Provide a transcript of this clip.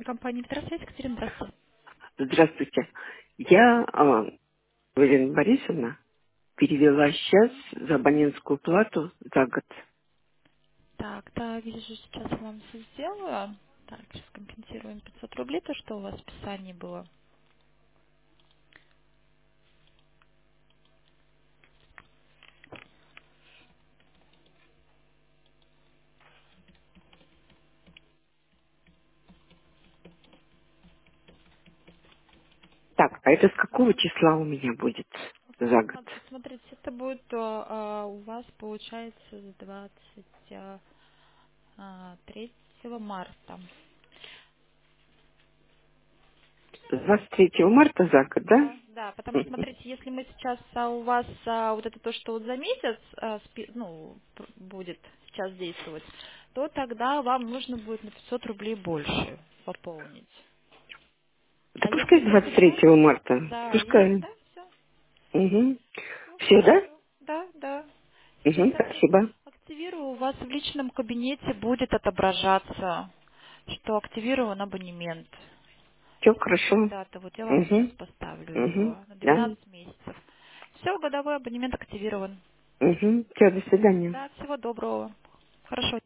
компания «Второсвязь». Екатерина, здравствуйте. Здравствуйте. Я, Валерия Борисовна, перевела сейчас за абонентскую плату за год. Так, да, вижу, сейчас я вам все сделаю. Так, сейчас компенсируем 500 рублей, то, что у вас в списании было. Так, а это с какого числа у меня будет за год? Смотрите, это будет у вас, получается, с 23 марта. С 23 марта за год, да? Да, да, потому что, Мгм. смотрите, если мы сейчас у вас вот это то, что вот за месяц будет сейчас действовать, то тогда вам нужно будет на 500 рублей больше пополнить. Да А если пускай с за двадцать себя, третьего марта. да, есть, Пускай. да, все, Угу. все Все, да? хорошо, да, да. Сейчас Угу, я спасибо. активирую, у вас в личном кабинете будет отображаться, что активирован абонемент. Все С такой хорошо. даты. Вот я вам сейчас Угу. поставлю Угу. его на Да. 12 месяцев. Все, годовой абонемент активирован. Угу. Все, до свидания. Да, всего доброго. Хорошо.